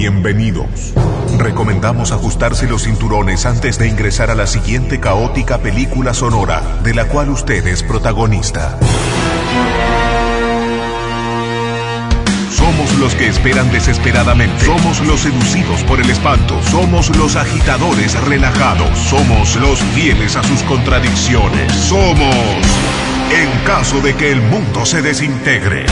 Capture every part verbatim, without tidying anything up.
bienvenidos. Recomendamos ajustarse los cinturones antes de ingresar a la siguiente caótica película sonora de la cual usted es protagonista. Somos los que esperan desesperadamente. Somos los seducidos por el espanto. Somos los agitadores relajados. Somos los fieles a sus contradicciones. Somos En caso de que el mundo se desintegre.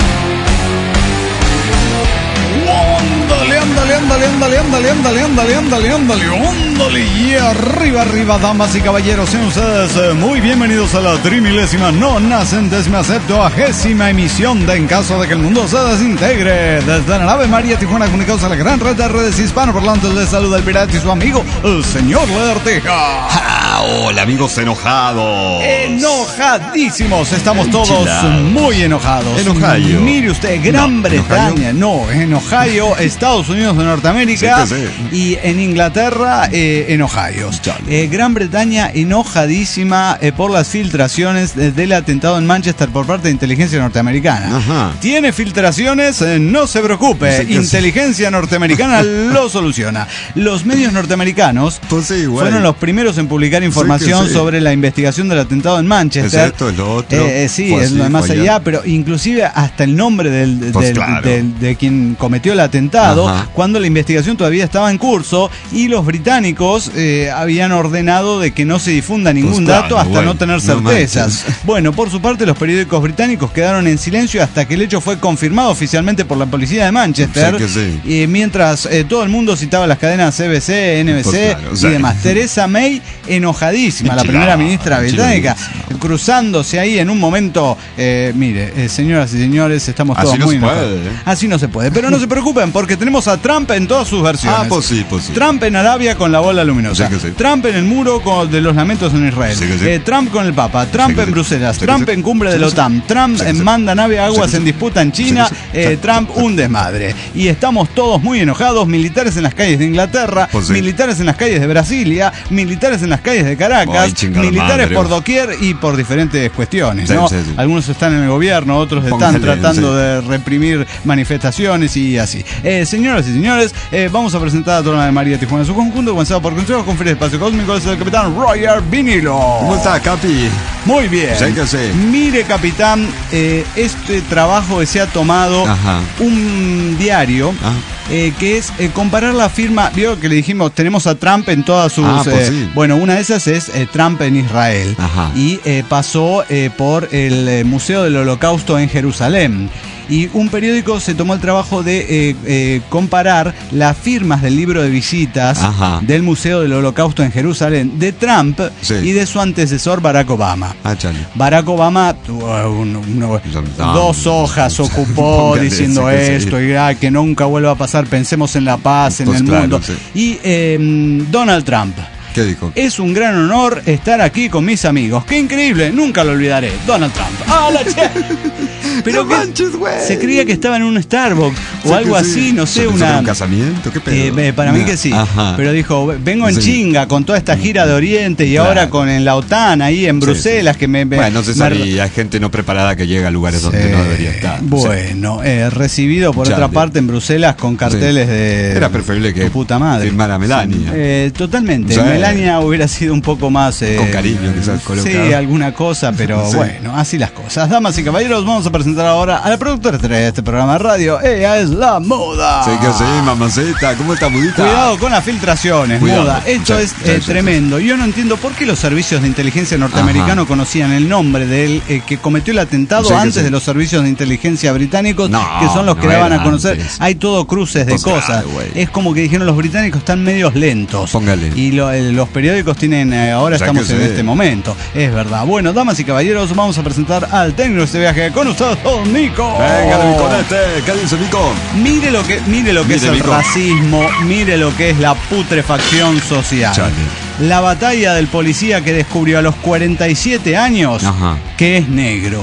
Ándale, ándale, ándale, ándale, ándale, ándale, ándale, ándale, ándale, ándale. Y arriba, arriba, damas y caballeros, sean ustedes muy bienvenidos a la trimilésima, nona, centésima, septuagésima emisión de En caso de que el mundo se desintegre. Desde la nave María Tijuana, comunicados a la gran red de redes hispanoparlantes, les saluda el pirata y su amigo, el señor Lerteja. Ah, hola, amigos enojados. Enojadísimos, estamos todos muy enojados. En Ohio. Mire usted, Gran No, Bretaña, no, en Ohio, Estados Unidos de Norteamérica, sí, sí. Y en Inglaterra, eh, en Ohio. Eh, Gran Bretaña enojadísima eh, por las filtraciones de, del atentado en Manchester por parte de inteligencia norteamericana. Ajá. ¿Tiene filtraciones? Eh, no se preocupe, Sí, inteligencia sí. norteamericana lo soluciona. Los medios norteamericanos Pues sí, fueron los primeros en publicar información sí sí. sobre la investigación del atentado en Manchester. Es esto, es lo otro. Eh, eh, sí, Fue es así, lo de más fue allá, allá. pero inclusive hasta el nombre del, Pues del- claro. del- de quien cometió el atentado, Ajá. cuando la investigación todavía estaba en curso y los británicos eh, habían ordenado de que no se difunda ningún Pues claro, dato hasta bueno, no tener no certezas. manches. Bueno, por su parte, los periódicos británicos quedaron en silencio hasta que el hecho fue confirmado oficialmente por la policía de Manchester. Sí que sí. Y mientras eh, todo el mundo citaba las cadenas C B C, N B C Pues claro, o sea, y demás. Teresa May enojadísima, la primera Enchilada, ministra británica, enchiladísima. cruzándose ahí en un momento. Eh, mire, eh, señoras y señores, estamos Así todos no muy se enojados. puede, ¿eh? Así no se puede, pero no se preocupen porque tenemos a Trump en todas sus versiones. Ah, pues sí, pues sí. Trump en Arabia con la bola luminosa. Sí que sí. Trump en el muro con, de los lamentos en Israel. Sí que sí. Eh, Trump con el Papa. Trump Sí que en sí. Bruselas. Sí que Trump sí. en cumbre Sí de que la sí. OTAN. Trump Sí que en sí. manda nave Sí aguas que sí. en disputa en Sí que China. sí. Eh, Sí. Trump un desmadre. Y estamos todos muy enojados. Militares en las calles de Inglaterra. Pues sí. Militares en las calles de Brasilia. Militares en las calles de Caracas. Ay, chingada militares madre. por doquier y por diferentes cuestiones. Sí, ¿no? sí, sí. Algunos están en el gobierno, otros están Póngale, tratando sí. de reprimir manifestaciones y así. Eh, señoras y señores, eh, vamos a presentar a toda la de María Tijuana en su conjunto, comenzado por Consejo Conferencia Espacio Cósmico, es el capitán Roger Vinilo. ¿Cómo está, Capi? Muy bien. Sí que sí. Mire, capitán, eh, este trabajo que se ha tomado Ajá. un diario. Ah. Eh, que es eh, comparar la firma, vio que le dijimos, tenemos a Trump en todas sus... Ah, pues eh, sí. Bueno, una de esas es eh, Trump en Israel. Ajá. Y eh, pasó eh, por el eh, Museo del Holocausto en Jerusalén. Y un periódico se tomó el trabajo de eh, eh, comparar las firmas del libro de visitas Ajá. del Museo del Holocausto en Jerusalén de Trump Sí. y de su antecesor Barack Obama. Ah, chale. Barack Obama tuvo un- un- Ah, dos hojas ocupó póngale, diciendo sí que sí. esto y ah, que nunca vuelva a pasar, pensemos en la paz, en Pues el claro, mundo. sí. Y eh, Donald Trump. ¿Qué dijo? Es un gran honor estar aquí con mis amigos. ¡Qué increíble! Nunca lo olvidaré. Donald Trump. ¡Ah, la che! Pero No que manches, güey. se creía que estaba en un Starbucks o Sí algo que así, sí. no ¿Se sé, pensó que era una... un casamiento? ¿Qué pedo? Eh, eh, para mí Nah. que sí, Ajá. pero dijo, vengo en Sí. chinga con toda esta gira de Oriente y Claro. ahora con en la OTAN ahí en Sí, Bruselas sí. que me... me- Bueno, no se me- sabía. Hay gente no preparada que llega a lugares donde Sí. no debería estar. Bueno, eh, recibido por Chale. otra parte en Bruselas con carteles Sí. de... Era preferible que tu puta madre. firmara Melania. Eh, totalmente. Sí. Melania hubiera sido un poco más... eh, Con cariño, quizás, colocado. Sí, alguna cosa, pero Sí. bueno, así las cosas. Damas y caballeros, vamos a presentar ahora a la productora de este programa de radio. Ella es la Muda. Sí, que sí, mamacita. ¿Cómo está, mudita? Cuidado con las filtraciones, Cuidado. Muda. Esto Sí, es sí, eh, sí, tremendo. Yo no entiendo por qué los servicios de inteligencia norteamericanos conocían el nombre del eh, que cometió el atentado Sí, que antes sí. de los servicios de inteligencia británicos, No, que son los que no daban a era conocer. antes. Hay todo cruces de Pues cosas. claro, güey. Es como que dijeron los británicos están medios lentos. Póngale. Y lo- eh, los periódicos tienen, eh, ahora O sea estamos que en sí. este momento. Es verdad. Bueno, damas y caballeros, vamos a presentar al técnico de este viaje con ustedes, don Nico. Venga, mi conete. ¿Qué dice, Nico? Mire lo que, mire lo que Mire, es el Nico. racismo, mire lo que es la putrefacción social. Chale. La batalla del policía que descubrió a los cuarenta y siete años Ajá. que es negro.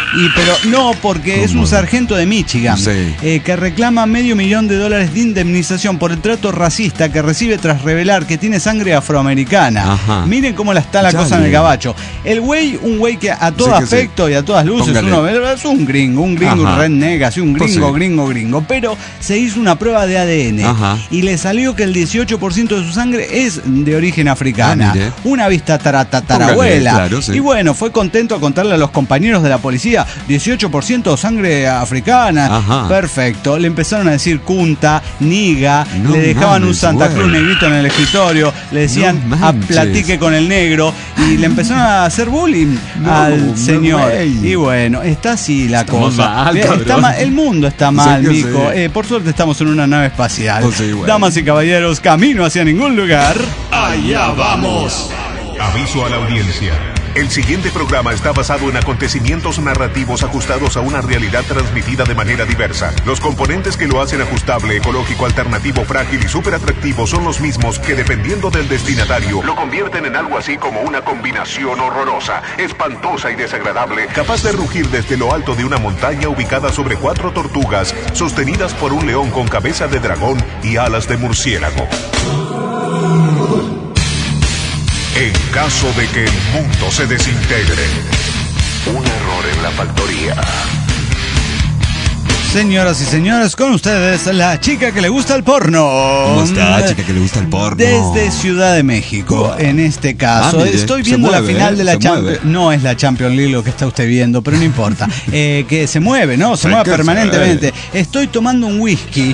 Y pero no, porque ¿Cómo? es un sargento de Michigan Sí. eh, que reclama medio millón de dólares de indemnización por el trato racista que recibe tras revelar que tiene sangre afroamericana. Ajá. Miren cómo la está la Ya cosa en el bien. gabacho. El güey, un güey que a todo Sí que sí. afecto y a todas luces Póngale. uno ve, es un gringo, un gringo, un Ajá. redneck, así un Pues gringo, sí. gringo, gringo. Pero se hizo una prueba de A D N Ajá. y le salió que el dieciocho por ciento de su sangre es de origen africana. Ah, mire. Una vista taratarabuela. Póngale, claro, sí. Y bueno, fue contento a contarle a los compañeros de la policía, dieciocho por ciento sangre africana. Ajá. Perfecto. Le empezaron a decir cunta, niga, No le dejaban un mames, Santa Cruz güey. negrito en el escritorio, le decían No a manches. platique con el negro y le empezaron a hacer bullying No, al no, señor. güey. Y bueno, está así la Estamos cosa. mal, Bien, está cabrón. mal, el mundo está mal, Sí que Mico. sí. Eh, por suerte estamos en una nave espacial. Pues sí, güey. Damas y caballeros, camino hacia ningún lugar. Allá vamos. Aviso a la audiencia. El siguiente programa está basado en acontecimientos narrativos ajustados a una realidad transmitida de manera diversa. Los componentes que lo hacen ajustable, ecológico, alternativo, frágil y súper atractivo son los mismos que, dependiendo del destinatario, lo convierten en algo así como una combinación horrorosa, espantosa y desagradable, capaz de rugir desde lo alto de una montaña ubicada sobre cuatro tortugas, sostenidas por un león con cabeza de dragón y alas de murciélago. En caso de que el mundo se desintegre, un error en la factoría. Señoras y señores, con ustedes la chica que le gusta el porno. ¿Cómo está, chica que le gusta el porno? Desde Ciudad de México, en este caso. Ah, mire, Estoy se viendo la mueve, final ¿eh? de la Se Champions. mueve. No es la Champions League lo que está usted viendo, pero no importa. Eh, que se mueve, ¿no? Se Sí, mueve que permanentemente. Estoy tomando un whisky.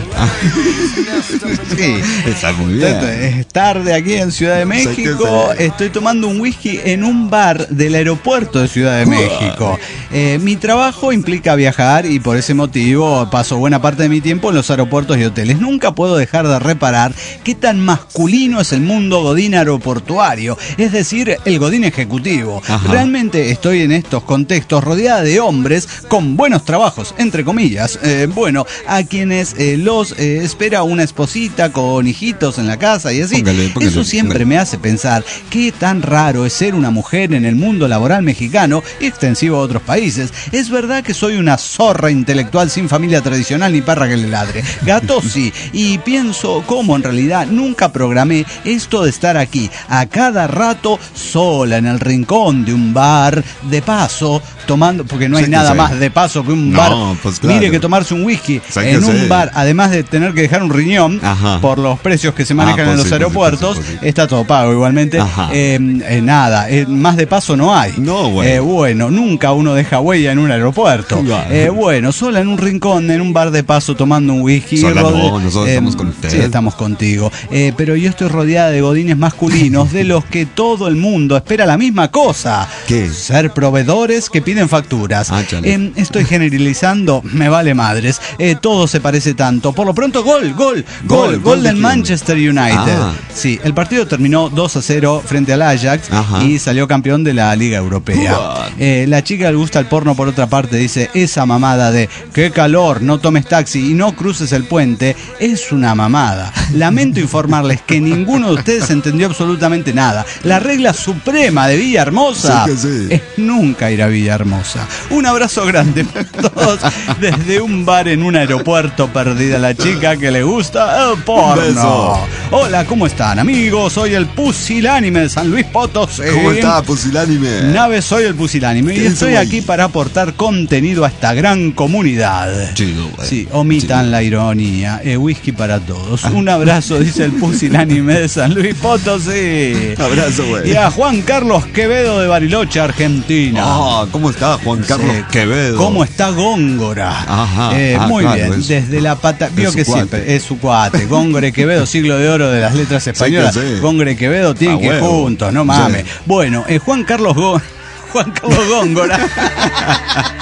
Sí. Está muy bien. Es tarde aquí en Ciudad de Sí, México. que sí. Estoy tomando un whisky en un bar del aeropuerto de Ciudad de México. Eh, mi trabajo implica viajar y por ese motivo paso buena parte de mi tiempo en los aeropuertos y hoteles. Nunca puedo dejar de reparar qué tan masculino es el mundo godín aeroportuario, es decir, el godín ejecutivo. Ajá. Realmente estoy en estos contextos rodeada de hombres con buenos trabajos, entre comillas. Eh, bueno, a quienes eh, los eh, espera una esposita con hijitos en la casa y así. Póngale, póngale, Eso siempre póngale. me hace pensar qué tan raro es ser una mujer en el mundo laboral mexicano y extensivo a otros países. Es verdad que soy una zorra intelectual sin familia tradicional ni perra que le ladre. Gato sí. Y pienso cómo en realidad nunca programé esto de estar aquí a cada rato sola en el rincón de un bar de paso tomando, porque no hay Sí que nada sí. más de paso que un No, bar. pues claro. Mire que tomarse un whisky Sí que en un sí. bar, además de tener que dejar un riñón Ajá. por los precios que se manejan Ah, pues en los sí, pues sí, aeropuertos, pues sí, pues sí. está todo pago igualmente. Ajá. Eh, eh, nada, eh, más de paso no hay. No, bueno. Eh, bueno, nunca uno deja huella en un aeropuerto. Claro. Eh, bueno, sola en un rincón, en un bar de paso tomando un whisky. Sola no, rode- nosotros estamos con usted. Sí, estamos contigo. Eh, pero yo estoy rodeada de godines masculinos de los que todo el mundo espera la misma cosa. ¿Qué? Ser proveedores que piden facturas. Ah, chale. Eh, estoy generalizando, me vale madres. Eh, todo se parece tanto. Por lo pronto, gol, gol, gol, Gol, gol, gol de del quién? Manchester United. Ah. Sí, el partido terminó dos a cero frente al Ajax Ajá. y salió campeón de la Liga Europea. What? Eh, la chica le gusta el porno, por otra parte, dice, esa mamada de qué calor, no tomes taxi y no cruces el puente, es una mamada. Lamento informarles que ninguno de ustedes entendió absolutamente nada. La regla suprema de Villahermosa Sí que sí. es nunca ir a Villahermosa. Un abrazo grande para todos desde un bar en un aeropuerto, perdida la chica que le gusta el porno. beso. Hola, ¿cómo están, amigos? Soy el Pusilánime de San Luis Potosí. ¿Cómo está, Pusilánime? Nave, soy el Pusilánime y ¿Qué estoy hizo, aquí güey? para aportar contenido a esta gran comunidad. Chido, güey. Sí, omitan Chido. la ironía. Eh, whisky para todos. Un abrazo, dice el Pusilánime de San Luis Potosí. Abrazo, güey. Y a Juan Carlos Quevedo de Bariloche, Argentina. Ah, ¿cómo está Juan Carlos Sí. Quevedo? ¿Cómo está Góngora? Ajá. Eh, Ah, muy claro, bien. es- Desde la pata. Vio su que cuate. siempre es su cuate. Góngora y Quevedo, siglo de oro de las letras españolas. Sí que sí. Góngora y Quevedo tienen A que ir huevo. juntos, no mames. Sí. Bueno, eh, Juan Carlos Gó- Juan Carlos Góngora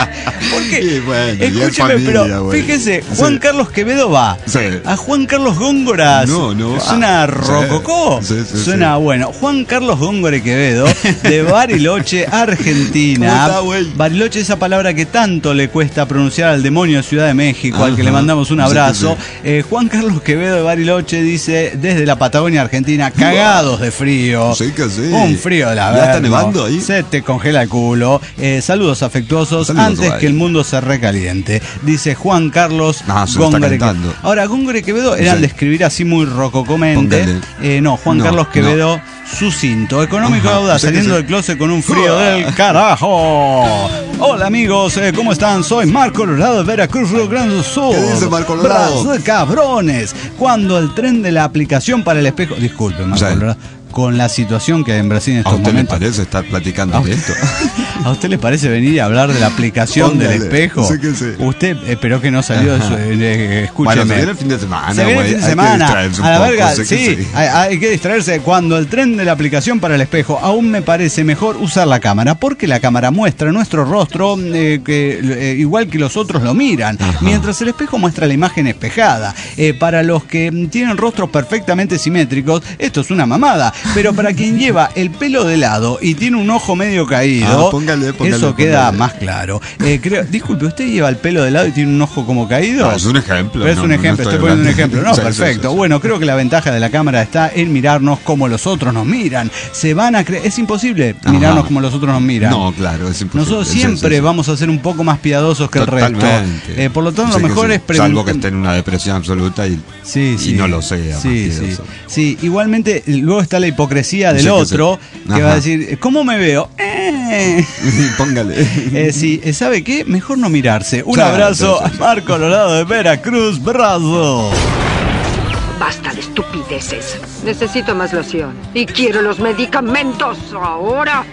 ¿Por qué? Y bueno, y es Escúcheme, familia, pero güey. fíjese, Juan Sí. Carlos Quevedo va. Sí. A Juan Carlos Góngora No, no. suena Ah, rococó. sí, sí, sí, suena sí. bueno. Juan Carlos Góngora Quevedo, de Bariloche, Argentina. ¿Cómo está, güey? Bariloche, esa palabra que tanto le cuesta pronunciar al demonio de Ciudad de México, al que Ajá. le mandamos un Sí, abrazo. sí, Eh, Juan Carlos Quevedo de Bariloche dice, desde la Patagonia Argentina, cagados de frío. Sí que sí. Un frío de la ¿Ya está verga. nevando ahí? Se te congela el culo. Eh, saludos afectuosos Saludos, antes güey. que el mundo se recaliente. Dice Juan Carlos Ah, se lo está Góngora. cantando. Ahora, Góngora y Quevedo eran Sí. de escribir así muy rococomente. Póngale. Eh, no, Juan No, Carlos no. Quevedo, sucinto, económico, Ajá, audaz, sí que saliendo sí. del closet con un frío Ah. del carajo. Hola amigos, eh, ¿cómo están? Soy Marco Colorado de Veracruz, Río Grande do Sul. ¿Qué dice Marco Colorado? Brazo de cabrones. Cuando el tren de la aplicación para el espejo. Disculpe, Marco Sí. Colorado. Con la situación que hay en Brasil en ¿A estos usted le momentos. parece estar platicando ¿A de usted, esto? ¿A usted le parece venir y hablar de la aplicación Póngale. del espejo? Sí que sí. Usted esperó que no salió de su. eh, escúcheme. Bueno, se viene el fin de semana, Se viene el güey. fin de Hay que semana. distraerse un A la poco, verga, sé sí, que sí. Hay, hay que distraerse. Cuando el tren de la aplicación para el espejo, aún me parece mejor usar la cámara, porque la cámara muestra nuestro rostro eh, que, eh, igual que los otros lo miran, Ajá. mientras el espejo muestra la imagen espejada. Eh, para los que mm, tienen rostros perfectamente simétricos, esto es una mamada, pero para quien lleva el pelo de lado y tiene un ojo medio caído, Ah, póngale, póngale, eso queda póngale. más claro. Eh, creo, disculpe, ¿usted lleva el pelo de lado y tiene un ojo como caído? No, es un ejemplo. Pero es no, un no ejemplo, estoy estoy poniendo un hablando. ejemplo. No, Sí, sí, perfecto. sí, sí. Bueno, creo que la ventaja de la cámara está en mirarnos como los otros nos miran. Se van a creer, es imposible Ajá. mirarnos como los otros nos miran. No, claro, es imposible. Nosotros Sí, siempre sí, sí. vamos a ser un poco más piadosos que el resto. Totalmente. Eh, por lo tanto, Sí lo que mejor sí. es preguntar. Salvo que esté en una depresión absoluta y, Sí, y sí. no lo sea. Sí, más sí. piadoso. Sí, igualmente, luego está la hipocresía del Sí, que otro, sí. que va a Ajá. decir, ¿cómo me veo? Eh. Póngale. Eh, sí, eh, ¿sabe qué? Mejor no mirarse. Un Claro, abrazo sí, sí, sí. a Marco Colorado de Veracruz, brazo. Basta de estupideces. Necesito más loción. Y quiero los medicamentos ahora.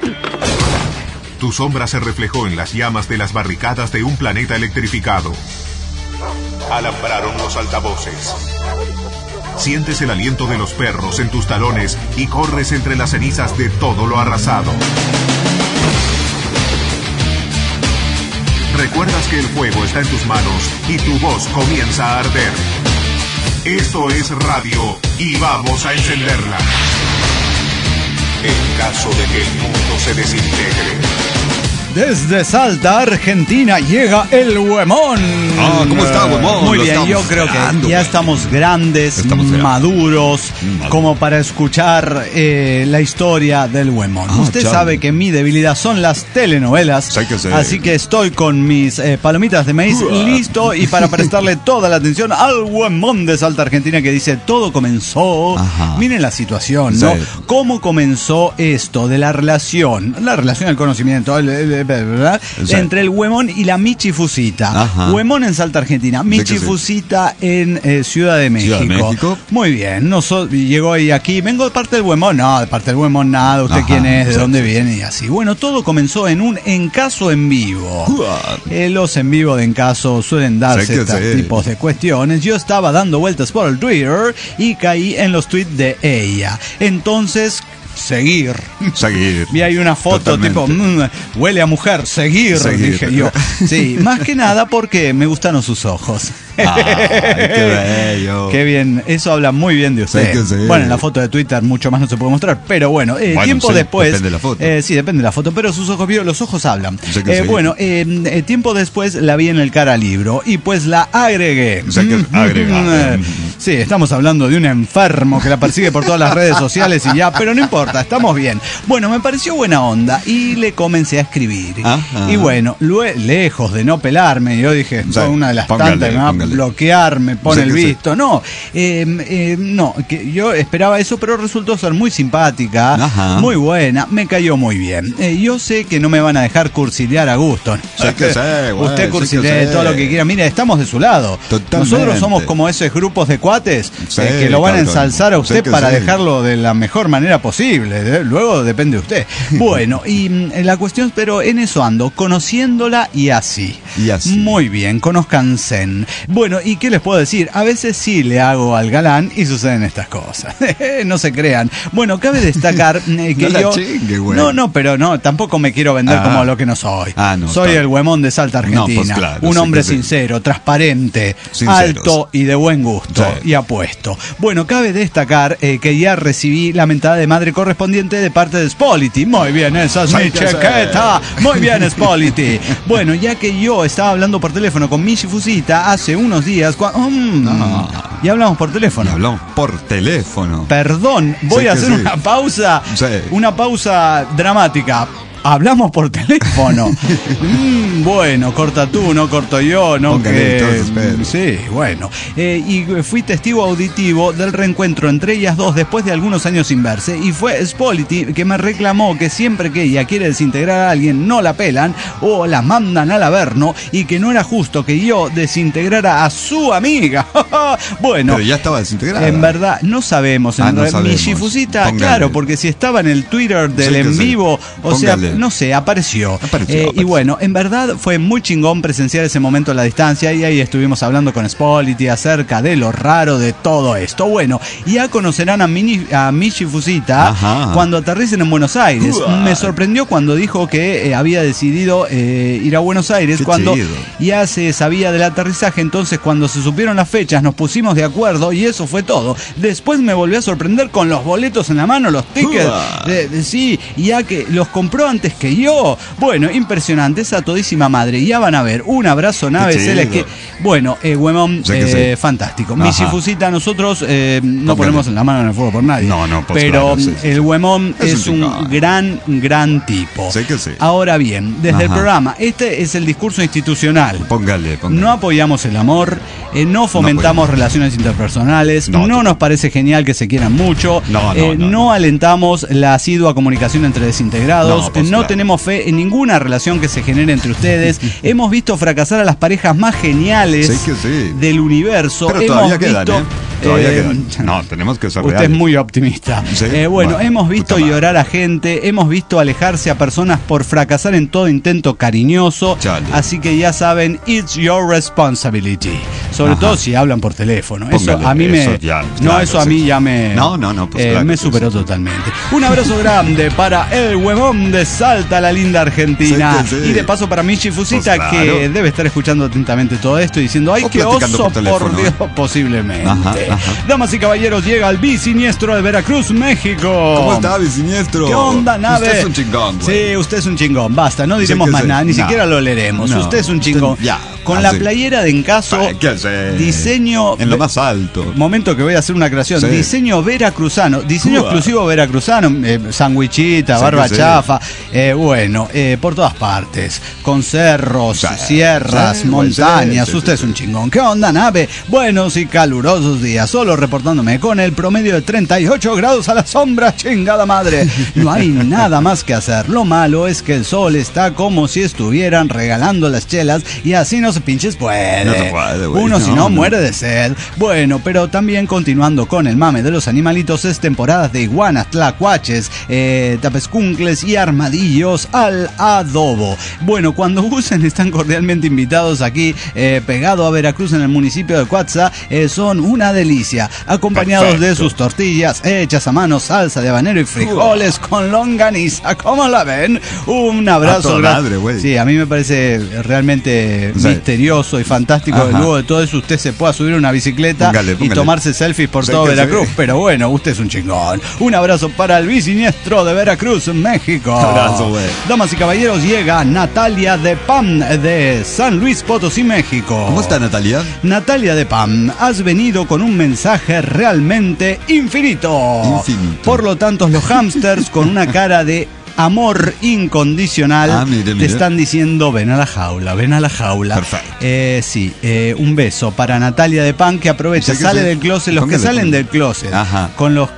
Tu sombra se reflejó en las llamas de las barricadas de un planeta electrificado. Alambraron los altavoces. Sientes el aliento de los perros en tus talones y corres entre las cenizas de todo lo arrasado. Recuerdas que el fuego está en tus manos y tu voz comienza a arder. Esto es radio y vamos a encenderla. En caso de que el mundo se desintegre. Desde Salta, Argentina, llega el Huemón. Ah, ¿cómo está, Huemón? Muy Lo bien, estamos yo creo esperando, que ya güey. estamos grandes, Estamos grandes. maduros, Maduro. como para escuchar eh, la historia del Huemón. Ah, Usted chao. sabe que mi debilidad son las telenovelas, Sí que sí. así que estoy con mis eh, palomitas de maíz Uah. listo y para prestarle toda la atención al Huemón de Salta, Argentina, que dice, todo comenzó. Ajá. Miren la situación, ¿no? Sí. ¿Cómo comenzó esto de la relación? La relación del conocimiento, el- el- el- ¿verdad? Sí. Entre el Huemón y la Michi Fusita. Ajá. Huemón en Salta, Argentina. Michi que sí. Fusita en eh, Ciudad de México. Ciudad de México. Muy bien. Noso- llegó ahí aquí. Vengo de parte del Huemón. No, de parte del Huemón nada. ¿Usted Ajá, quién es? ¿De sí, dónde sí, viene? Y así. Bueno, todo comenzó en un Encaso en vivo. Uah. Eh, los en vivo de Encaso suelen darse Sí que estos sí. tipos de cuestiones. Yo estaba dando vueltas por el Twitter y caí en los tweets de ella. Entonces, seguir. Seguir. Vi ahí una foto Totalmente. tipo, "Mm, huele a mujer, seguir, Seguir. dije yo. Sí, más que nada porque me gustaron sus ojos. Ay, qué bello. Qué bien, eso habla muy bien de usted. Sí que sí. Bueno, en la foto de Twitter mucho más no se puede mostrar, pero bueno, eh, Bueno, tiempo sí, después. depende de la foto. eh, sí, depende de la foto, pero sus ojos, vio, los ojos hablan. Sí que Eh, sí. Bueno, eh, eh, tiempo después la vi en el cara libro y pues la agregué. O sea que Mm, agregada. mm, Sí, estamos hablando de un enfermo que la persigue por todas las redes sociales y ya, pero no importa, estamos bien. Bueno, me pareció buena onda y le comencé a escribir. Ajá. Y bueno, lue- lejos de no pelarme, yo dije, Sí, fue una de las póngale, tantas que me va a póngale. bloquear, me pone Sí el que sí. visto. No, eh, eh, no, que yo esperaba eso, pero resultó ser muy simpática, Ajá. muy buena, me cayó muy bien. Eh, yo sé que no me van a dejar cursilear a gusto. Sí que sí, güey, Usted sí cursilee que sí. todo lo que quiera. Mire, estamos de su lado. Totalmente. Nosotros somos como esos grupos de cuates Sí, eh, que lo van a claro, ensalzar a usted sé que para sí. dejarlo de la mejor manera posible. ¿eh? Luego depende de usted. Bueno, y mm, la cuestión, pero en eso ando, conociéndola y así. Y así. Muy bien, conozcan Zen. Bueno, ¿y qué les puedo decir? A veces sí le hago al galán y suceden estas cosas. No se crean. Bueno, cabe destacar eh, que No la yo... chingue, güey. no, no, pero no, tampoco me quiero vender Ah. como lo que no soy. Ah, no, soy está. el huemón de Salta, Argentina. No, pues claro, un sí hombre que sí. sincero, transparente, Sinceros. alto y de buen gusto. Sí. Y apuesto. Bueno, cabe destacar eh, que ya recibí la mentada de madre correspondiente de parte de Spolity. Muy bien, esa es Sí, mi que sí. chaqueta. Muy bien, Spolity. Bueno, ya que yo estaba hablando por teléfono con Michi Fusita hace unos días. cua- Mm, No. Y hablamos por teléfono. Y hablamos por teléfono. Perdón, voy Sí a que hacer sí. una pausa. Sí. Una pausa dramática. Hablamos por teléfono. Mm, bueno, corta tú, no corto yo, no Póngale, que. entonces, Pedro. Sí, bueno. Eh, y fui testigo auditivo del reencuentro entre ellas dos después de algunos años sin verse. Y fue Spolity que me reclamó que siempre que ella quiere desintegrar a alguien no la pelan o la mandan al averno y que no era justo que yo desintegrara a su amiga. Bueno. Pero ya estaba desintegrada. En verdad, no sabemos. En Ah, no verdad, sabemos. Michi Fusita, Póngale. claro, porque si estaba en el Twitter del Sí que en sí. vivo, o sea, Póngale. no sé, apareció. Apareció, Eh, Y apareció. bueno, en verdad fue muy chingón presenciar ese momento a la distancia y ahí estuvimos hablando con Spolity acerca de lo raro de todo esto. Bueno, ya conocerán a, Mini, a Michi Fusita Ajá. cuando aterricen en Buenos Aires. Uah. Me sorprendió cuando dijo que eh, había decidido eh, ir a Buenos Aires Qué cuando chido. ya se sabía del aterrizaje. Entonces, cuando se supieron las fechas, nos pusimos de acuerdo y eso fue todo. Después me volvió a sorprender con los boletos en la mano, los tickets. Uah. de- de- sí, ya que los compró antes que yo. Bueno, impresionante, esa todísima madre. Ya van a ver, un abrazo, nave chido. Celes, que bueno, eh, huemón, Sé que eh, sí. fantástico. Ajá. Michi Fusita, nosotros eh, no Póngale. ponemos la mano en el fuego por nadie. No, no, pues pero claro, sí, sí, el sí. huemón Es es, un un chingón. gran, gran tipo. Sé que sí. Ahora bien, desde el Ajá. programa, este es el discurso institucional. Póngale, póngale. No apoyamos el amor, eh, no fomentamos apoyamos. relaciones interpersonales, No, no, total. nos parece genial que se quieran mucho, No, no, eh, no, no no. alentamos la asidua comunicación entre desintegrados, No, pues, eh, no claro. tenemos fe en ninguna relación que se genere entre ustedes, hemos visto fracasar a las parejas más geniales Sí que sí. del universo. Pero hemos todavía quedan, visto, ¿eh? Todavía eh, quedan. No, tenemos que ser Usted reales. es muy optimista. Sí, Eh, bueno, bueno, hemos visto puta madre. llorar a gente, hemos visto alejarse a personas por fracasar en todo intento cariñoso. Chale. Así que ya saben, it's your responsibility. Sobre Ajá. todo si hablan por teléfono. Póngale, eso a mí eso me. ya, no, claro, eso a sí. mí ya me. No, no, no, pues eh, claro me que superó sí. totalmente. Un abrazo grande para el huevón de Salta, la linda Argentina. Sí que sí. Y de paso para Michi Fusita, Pues que claro. debe estar escuchando atentamente todo esto y diciendo, ay, O qué platicando oso, por teléfono, por Dios, ¿eh? posiblemente. Ajá, ajá. Damas y caballeros, llega el bisiniestro de Veracruz, México. ¿Cómo está, bisiniestro? ¿Qué onda, nave? Usted es un chingón, güey. Sí, usted es un chingón. Basta, no Sí diremos que más sí. nada, ni No. siquiera lo leeremos. No. Usted es un chingón. Usted- ya, Con así. la playera de Encaso, Pa- ¿Qué hace? diseño. En lo más alto. Momento que voy a hacer una creación. Sí. Diseño veracruzano. Diseño Uah. exclusivo veracruzano. Eh, sandwichita, Sí barba que sí. chafa. eh, bueno, eh, por todas partes. Con cerros, Sí, sierras, sí, güey, montañas. sí, sí, Usted sí, es un sí. chingón. ¿Qué onda, nave? Buenos y calurosos días. Solo reportándome con el promedio de treinta y ocho grados a la sombra. Chingada madre. No hay nada más que hacer. Lo malo es que el sol está como si estuvieran regalando las chelas y así no se pinches puede. No se puede, güey. Uno si No, no, no. muere de sed. Bueno, pero también continuando con el mame de los animalitos, es temporada de iguanas, tlacuaches, eh, tapescuncles y armadillos al adobo. Bueno, cuando gusten están cordialmente invitados aquí, eh, pegado a Veracruz en el municipio de Cuatza, eh, son una delicia, acompañados de Perfecto. sus tortillas hechas a mano, salsa de habanero y frijoles con longaniza. ¿Cómo la ven? Un abrazo. toda gran- madre, güey. Sí, a mí me parece realmente Sí. misterioso y fantástico que Ajá. luego de todo eso usted se pueda subir a una bicicleta Póngale, y póngale. tomarse selfies por Sí todo que Veracruz. sí. Pero bueno, usted es un chingón. Un abrazo para el bisiniestro de Veracruz, México. Abrazo, güey. Damas y caballeros, llega Natalia de Pam de San Luis Potosí, México. ¿Cómo está, Natalia? Natalia de Pam, has venido con un mensaje realmente infinito. Infinito. Por lo tanto, los hamsters con una cara de amor incondicional Ah, mire, te mire. están diciendo ven a la jaula, ven a la jaula. Perfecto. Eh, sí, eh, un beso para Natalia de Pam que aprovecha, Sí que sale sí. del closet, los que Póngale, salen póngale. del closet, Ajá. con los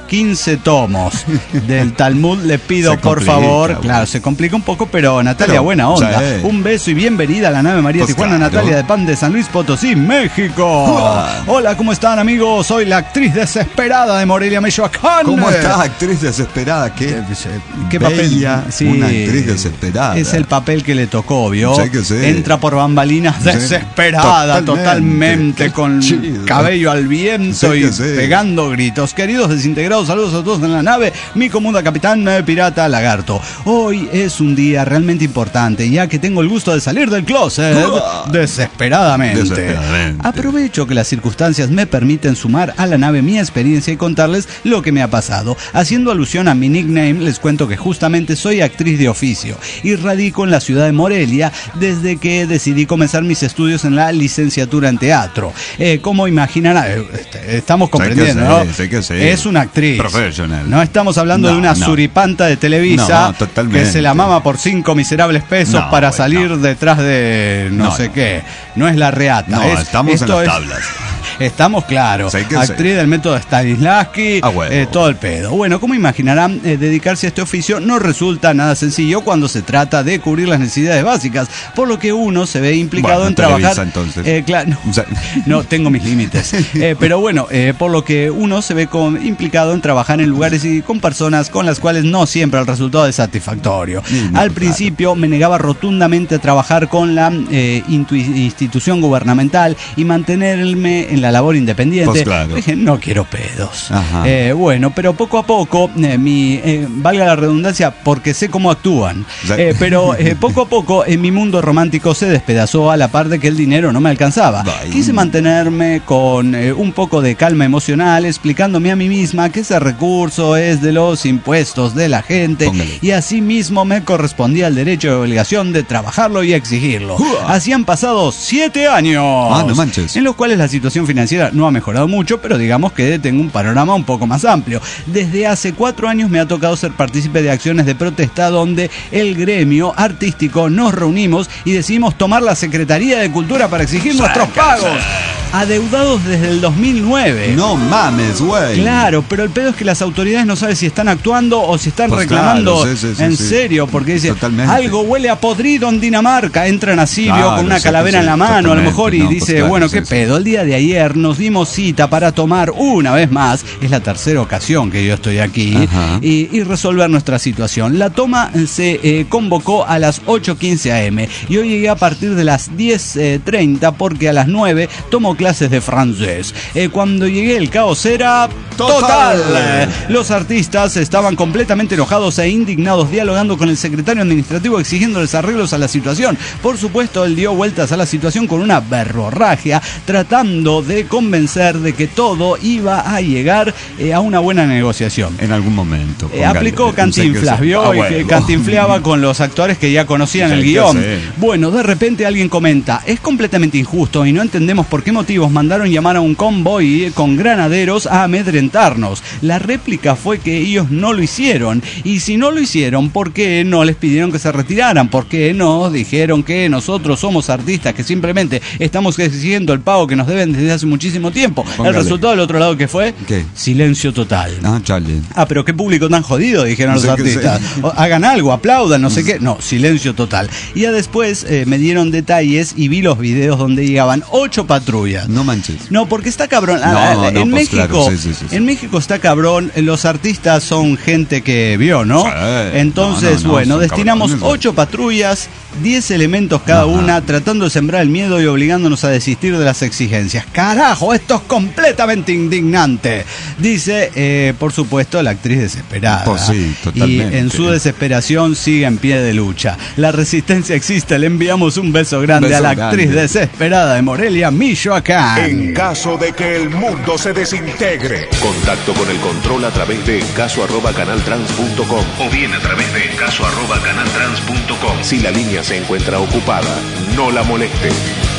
quince tomos del Talmud. Le pido, Se por complica, favor, bueno. claro, se complica un poco, pero Natalia, Pero, buena onda. sí. Un beso y bienvenida a la nave María Pues Tijuana, claro. Natalia de Pan de San Luis Potosí, México. Uah. Hola, ¿cómo están, amigos? Soy la actriz desesperada de Morelia, Michoacán. ¿Cómo estás, actriz desesperada? ¿Qué, ¿Qué bella, papel? Sí, una actriz desesperada. es el papel que le tocó, ¿vio? Sí que sí. Entra por bambalinas Sí. desesperada, totalmente, Totalmente. Qué con chido. cabello al viento Sí y que sí. pegando gritos. Queridos desintegrados, saludos a todos en la nave. Mi comunda capitán eh, pirata Lagarto. Hoy es un día realmente importante, ya que tengo el gusto de salir del closet Uah. desesperadamente. Desesperadamente. Aprovecho que las circunstancias me permiten sumar a la nave mi experiencia y contarles lo que me ha pasado. Haciendo alusión a mi nickname, les cuento que justamente soy actriz de oficio y radico en la ciudad de Morelia desde que decidí comenzar mis estudios en la licenciatura en teatro. Eh, como imaginarán, eh, este, estamos comprendiendo, Sé que ¿no? sí, sé que sí. Es una actriz. Professional. No estamos hablando No, de una no. suripanta de Televisa No, totalmente. que se la mama por cinco miserables pesos No, para güey, salir no. detrás de no, No, sé no. qué. No es la reata. No, es- estamos en esto las es- tablas. Estamos claros. Sé que Actriz sí. del método Stanislavski, Ah, huevo. eh, todo el pedo. Bueno, como imaginarán, eh, dedicarse a este oficio no resulta nada sencillo cuando se trata de cubrir las necesidades básicas, por lo que uno se ve implicado Bueno, en Televisa, trabajar. entonces. Eh, claro, no, O sea- no, tengo mis límites. Eh, pero bueno, eh, por lo que uno se ve con- implicado en trabajar en lugares y con personas con las cuales no siempre el resultado es satisfactorio. Sí, no, Al claro. principio me negaba rotundamente a trabajar con la eh, intu- institución gubernamental y mantenerme en la labor independiente. Pues claro. Dije, no quiero pedos. Ajá. Eh, bueno, pero poco a poco, eh, mi, eh, valga la redundancia, porque sé cómo actúan. Sí. Eh, pero eh, poco a poco en mi mundo romántico se despedazó a la par de que el dinero no me alcanzaba. Ay. Quise mantenerme con eh, un poco de calma emocional, explicándome a mí misma que ese recurso es de los impuestos de la gente Póngale. y así mismo me correspondía el derecho y obligación de trabajarlo y exigirlo. Uah. Así han pasado siete años. Ah, no manches. En los cuales la situación financiera no ha mejorado mucho, pero digamos que tengo un panorama un poco más amplio. Desde hace cuatro años me ha tocado ser partícipe de acciones de protesta donde el gremio artístico nos reunimos y decidimos tomar la Secretaría de Cultura para exigir nuestros pagos. Adeudados desde el dos mil nueve. No mames, güey. Claro, pero el pedo es que las autoridades no saben si están actuando o si están Pues reclamando claro, sí, sí, sí, en sí. serio, porque dice, Totalmente. algo huele a podrido en Dinamarca, entran a Silvio Claro, con una sí, calavera sí, en la mano, a lo totalmente. mejor, y No, pues dice, claro, bueno, sí, qué sí. pedo, el día de ayer nos dimos cita para tomar una vez más, es la tercera ocasión que yo estoy aquí, Ajá. y, y resolver nuestra situación. La toma se eh, convocó a las ocho quince a eme y hoy llegué a partir de las diez treinta porque a las nueve tomo clases de francés. Eh, cuando llegué el caos era total. Total. Los artistas estaban completamente enojados e indignados, dialogando con el secretario administrativo exigiéndoles arreglos a la situación. Por supuesto, él dio vueltas a la situación con una verborragia, tratando de convencer de que todo iba a llegar eh, a una buena negociación. En algún momento. Eh, póngale. aplicó Sé que Cantinflas, sí. ¿vio? Ah, Y que bueno. cantinfleaba con los actores que ya conocían Sí, el que guión. sí. Bueno, de repente alguien comenta, es completamente injusto y no entendemos por qué motivos mandaron llamar a un convoy con granaderos a amedrentarnos. La réplica fue que ellos no lo hicieron. Y si no lo hicieron, ¿por qué no les pidieron que se retiraran? ¿Por qué no dijeron que nosotros somos artistas que simplemente estamos exigiendo el pago que nos deben desde hace muchísimo tiempo? Póngale. El resultado del otro lado, ¿qué fue? ¿Qué? Silencio total. Ah, chale. Ah, pero qué público tan jodido, dijeron los Sí que artistas. sí. O, hagan algo, aplaudan, no sé qué. No, silencio total. Y ya después eh, me dieron detalles y vi los videos donde llegaban ocho patrullas. No manches. No, porque está cabrón. Ah, No, ah, no, en pues México, claro, sí, sí, sí, sí. en México está cabrón. Los artistas son gente que vio, ¿no? Sí. Entonces, No, no, no, bueno, son destinamos cabrones, ocho patrullas, diez elementos cada Ajá. una, tratando de sembrar el miedo y obligándonos a desistir de las exigencias. Carajo, esto es completamente indignante. Dice, eh, por supuesto, la actriz desesperada. Pues sí, totalmente. Y en su desesperación sigue en pie de lucha. La resistencia existe. Le enviamos un beso grande Beso a la actriz grande. desesperada de Morelia, Michoacán. En caso de que el mundo se desintegre. Contacto con el control a través de encaso arroba canaltrans punto com o bien a través de encaso arroba canaltrans punto com. Si la línea se encuentra ocupada, no la moleste.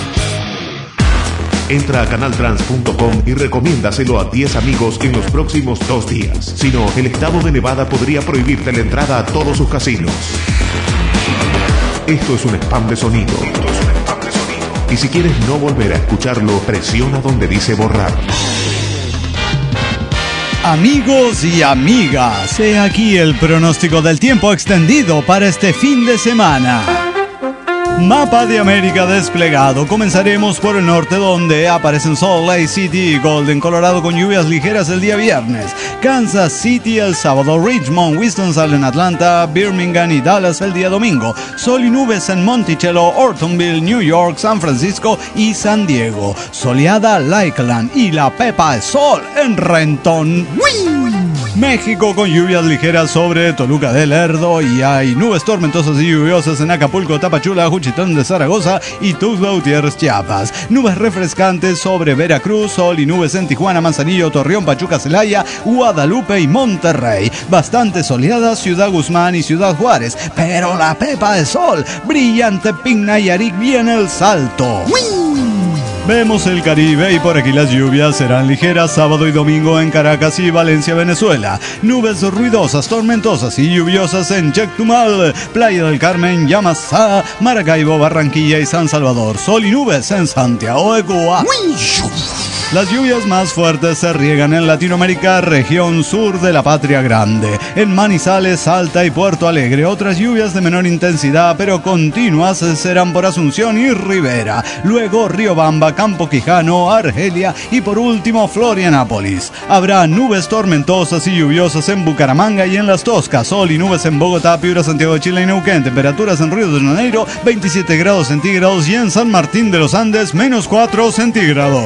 Entra a canaltrans punto com y recomiéndaselo a diez amigos en los próximos dos días. Si no, el estado de Nevada podría prohibirte la entrada a todos sus casinos. Esto es un spam de sonido. Esto es un spam de sonido. Y si quieres no volver a escucharlo, presiona donde dice borrar. amigos y amigas. He aquí el pronóstico del tiempo extendido para este fin de semana. Mapa de América desplegado. Comenzaremos por el norte, donde aparecen Salt Lake City y Golden, Colorado, con lluvias ligeras el día viernes. Kansas City el sábado, Richmond, Winston-Salem, Atlanta, Birmingham y Dallas el día domingo. Sol y nubes en Monticello, Ortonville, New York, San Francisco y San Diego. Soleada Lakeland y la Pepa de Sol en Renton. ¡Wii! México, con lluvias ligeras sobre Toluca del Lerdo, y hay nubes tormentosas y lluviosas en Acapulco, Tapachula, Juchitán de Zaragoza y Tuxtla Gutiérrez, Chiapas. Nubes refrescantes sobre Veracruz, sol y nubes en Tijuana, Manzanillo, Torreón, Pachuca, Celaya, Guadalupe y Monterrey. Bastante soleadas Ciudad Guzmán y Ciudad Juárez, pero la Pepa de Sol brillante Pic Nayarit viene el salto. ¡Wii! Vemos el Caribe y por aquí las lluvias serán ligeras sábado y domingo en Caracas y Valencia, Venezuela. Nubes ruidosas, tormentosas y lluviosas en Chetumal, Playa del Carmen, Yamasá, Maracaibo, Barranquilla y San Salvador. Sol y nubes en Santiago de Cuba. Las lluvias más fuertes se riegan en Latinoamérica, región sur de la Patria Grande. En Manizales, Salta y Puerto Alegre. Otras lluvias de menor intensidad pero continuas serán por Asunción y Rivera. Luego Riobamba, Campo Quijano, Argelia y por último Florianápolis. Habrá nubes tormentosas y lluviosas en Bucaramanga y en Las Toscas. Sol y nubes en Bogotá, Piura, Santiago de Chile y Neuquén. Temperaturas en Río de Janeiro veintisiete grados centígrados y en San Martín de los Andes menos cuatro centígrados.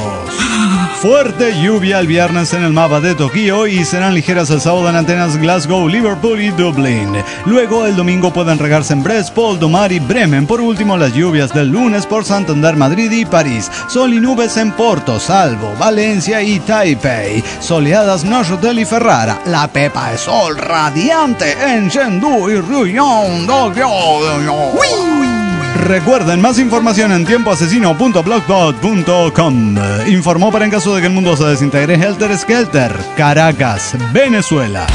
Fuerte lluvia el viernes en el mapa de Tokio y serán ligeras el sábado en Atenas, Glasgow, Liverpool y Dublín. Luego el domingo pueden regarse en Brest, Poldomar y Bremen. Por último las lluvias del lunes por Santander, Madrid y París. Sol y nubes en Porto, Salvo, Valencia y Taipei. Soleadas Neuchâtel y Ferrara. La Pepa de Sol radiante en Chengdu y Ruyong. Recuerden, más información en tiempo asesino punto blogspot punto com. Informó para en caso de que el mundo se desintegre Helter Skelter, Caracas, Venezuela.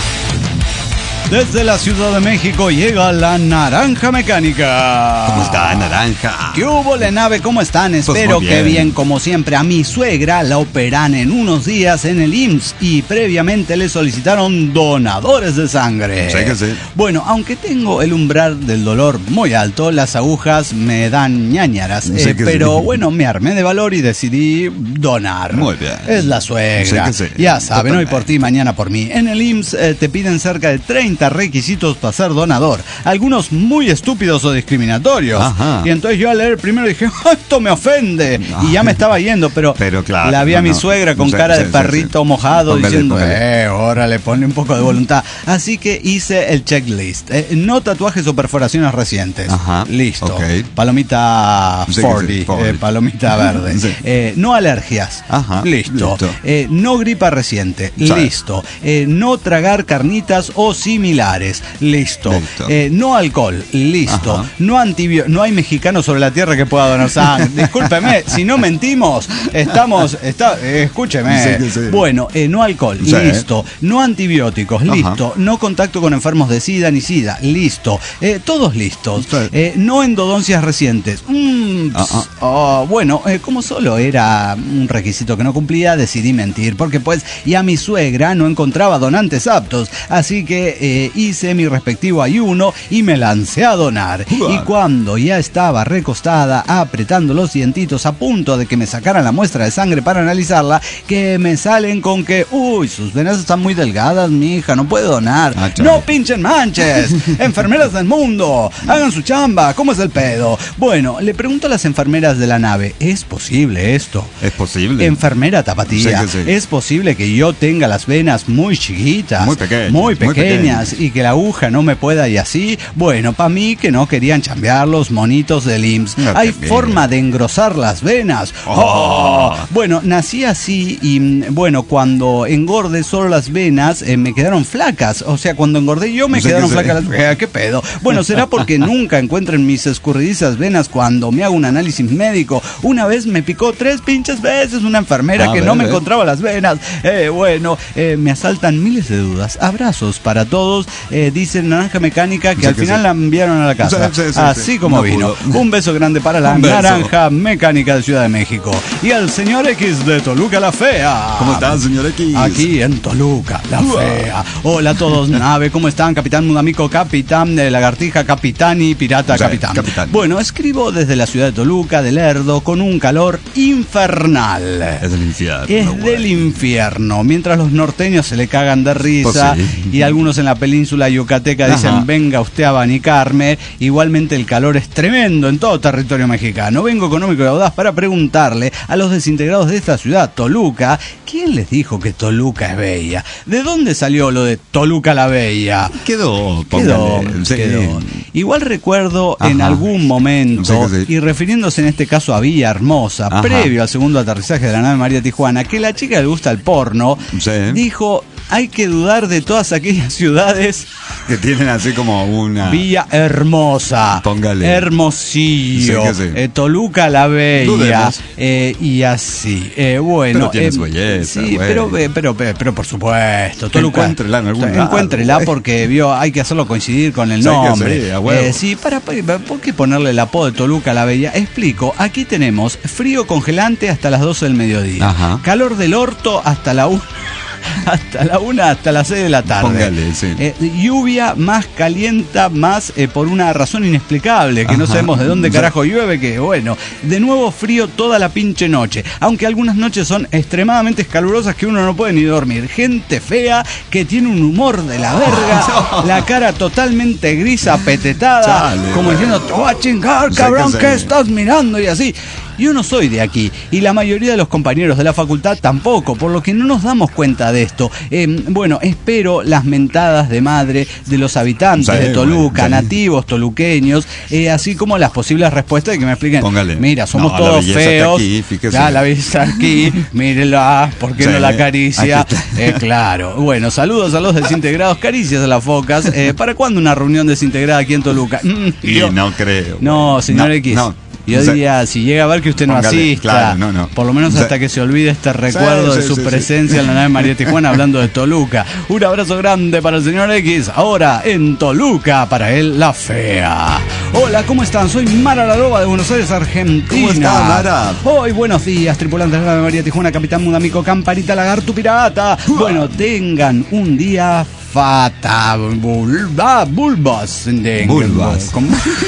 Desde la Ciudad de México llega la Naranja Mecánica. ¿Cómo está, Naranja? ¿Qué hubo, la nave? ¿Cómo están? Pues Espero bien. que bien, como siempre. A mi suegra la operan en unos días en el I M S S y previamente le solicitaron donadores de sangre. Sí que sí. Bueno, aunque tengo el umbral del dolor muy alto, las agujas me dan ñañaras. Sí eh, que pero sí. bueno, me armé de valor y decidí donar. Muy bien. Es la suegra. Sí que sí. Ya saben, hoy Totalmente. por ti, mañana por mí. En el I M S S eh, te piden cerca de treinta requisitos para ser donador, algunos muy estúpidos o discriminatorios. Ajá. Y entonces yo al leer primero dije, esto me ofende, y ya me estaba yendo, pero, Pero claro, la vi a no, mi no. suegra con Sí, cara sí, de sí, perrito sí. mojado, Póngale, diciendo, póngale. eh, órale, pone un poco de voluntad. Así que hice el checklist. Eh, no tatuajes o perforaciones recientes. Ajá. Listo. Ok. Palomita Sí que sí, cuarenta, cuarenta. eh, palomita verde. Sí. Eh, no alergias. Ajá. Listo. Listo. Eh, no gripa reciente. Sí. Listo. Eh, no tragar carnitas o similares. Listo. Listo. Eh, no alcohol. Listo. Ajá. No antibio no hay mexicano sobre la tierra que pueda donar sangre. Discúlpeme, si no mentimos, estamos, está, eh, escúcheme. Sí, que sí. Bueno, eh, no alcohol. Sí. Listo. No antibióticos. Ajá. Listo. No contacto con enfermos de SIDA ni SIDA. Listo. Eh, todos listos. Sí. Eh, no endodoncias recientes. Mm, Ah, ps, oh, bueno, eh, como solo era un requisito que no cumplía, decidí mentir, porque pues ya mi suegra no encontraba donantes aptos, así que eh, hice mi respectivo ayuno y me lancé a donar. Uah. Y cuando ya estaba recostada, apretando los dientitos a punto de que me sacaran la muestra de sangre para analizarla, que me salen con que, uy, sus venas están muy delgadas, mi hija, no puede donar. Ah, chale. No pinchen manches, enfermeras del mundo, hagan su chamba, ¿cómo es el pedo? Bueno, le pregunto a las enfermeras de la nave, ¿es posible esto? Es posible. Enfermera tapatía, Sí que sí. ¿es posible que yo tenga las venas muy chiquitas? Muy pequeñas, Muy muy pequeñas, pequeñas. y que la aguja no me pueda y así? Bueno, para mí que no querían chambear los monitos del I M S S. No te ¿Hay digo. forma de engrosar las venas? Oh. Oh. Bueno, nací así y mm, bueno, cuando engordé solo las venas eh, me quedaron flacas. O sea, cuando engordé yo me Sí que quedaron sí. flacas las venas. ¿Qué pedo? Bueno, será porque nunca encuentro en mis escurridizas venas cuando me hago un análisis médico. Una vez me picó tres pinches veces una enfermera A que ver, no me eh. encontraba las venas. Eh, bueno, eh, me asaltan miles de dudas. Abrazos para todos todos eh, dicen Naranja Mecánica que Sí, al que final sí. la enviaron a la casa. Sí, sí, sí, Así sí. como No vino. pudo. Un beso grande para la Un beso. Naranja Mecánica de Ciudad de México. Y al señor X de Toluca la Fea. ¿Cómo estás, señor X? Aquí en Toluca, la Fea. Hola a todos, nave, ¿cómo están? Capitán Mudamico, capitán de Lagartija, capitán y pirata, Sí, capitán. capitán. Bueno, escribo desde la ciudad de Toluca, de Lerdo, con un calor infernal. Es del infierno. Es güey. del infierno. Mientras los norteños se le cagan de risa Pues sí. y algunos en la península yucateca Ajá. dicen venga usted a abanicarme, igualmente el calor es tremendo en todo territorio mexicano. Vengo económico y audaz para preguntarle a los desintegrados de esta ciudad, Toluca, ¿quién les dijo que Toluca es bella? ¿De dónde salió lo de Toluca la Bella? Quedó, Quedó, póngale. Sí. quedó. Igual recuerdo Ajá. en algún momento, Sí, que sí. y refiriéndose en este caso a Villa Hermosa, Ajá. previo al segundo aterrizaje de la nave María Tijuana, que la chica que le gusta el porno, Sí. dijo, hay que dudar de todas aquellas ciudades. Que tienen así como una... Villa Hermosa, Póngale. Hermosillo, Sí, que sí. eh, Toluca la Bella, Dudemos. eh, y así. Eh, bueno, Pero tiene eh, su belleza, sí, güey. pero, eh, pero, pero, pero por supuesto, Toluca. Encuéntrela en algún lado, Encuéntrela güey. porque vio, hay que hacerlo coincidir con el Sí, que nombre. sí, a huevo. Eh, sí, para, para, ¿por qué ponerle el apodo de Toluca la Bella? Explico, aquí tenemos frío congelante hasta las doce del mediodía, Ajá. calor del orto hasta la una. Hasta la una, hasta las seis de la tarde. Póngale, sí. Eh, lluvia más calienta, más eh, por una razón inexplicable, que no Ajá. sabemos de dónde Sí. carajo llueve, que bueno. De nuevo frío toda la pinche noche, aunque algunas noches son extremadamente escalurosas que uno no puede ni dormir. Gente fea que tiene un humor de la verga, la cara totalmente gris, apetetada, Chale, como güey. diciendo, te voy a chingar, Sí, cabrón, que ¿qué sí. estás mirando? Y así. Yo no soy de aquí y la mayoría de los compañeros de la facultad tampoco, por lo que no nos damos cuenta de esto. Eh, bueno, espero las mentadas de madre de los habitantes Sí, de Toluca, bueno, sí. nativos toluqueños, eh, así como las posibles respuestas y que me expliquen. Póngale. Mira, somos No, la todos belleza está feos. aquí, fíjese. Ya, la belleza está aquí, mírela, ¿por qué Sí, no la acaricia? aquí está. Eh, claro. Bueno, saludos a los desintegrados, caricias a las focas. Eh, ¿Para cuándo una reunión desintegrada aquí en Toluca? Mm, Y yo- no creo. no, güey. señor No, X. no. Yo O sea, diría, si llega a ver que usted no póngale, asista, claro, no, no. por lo menos O sea, hasta que se olvide este recuerdo sí, de su sí, sí. presencia en la nave María Tijuana hablando de Toluca. Un abrazo grande para el señor X, ahora en Toluca, para él la fea. Hola, ¿cómo están? Soy Mara la Loba de Buenos Aires, Argentina. ¿Cómo está, Mara? Hoy, buenos días, tripulantes de la nave María Tijuana, Capitán Mudamico, Camparita, Lagarto, Pirata. Bueno, tengan un día fata, bulba, bulbas. Bulbas. ¿Cómo?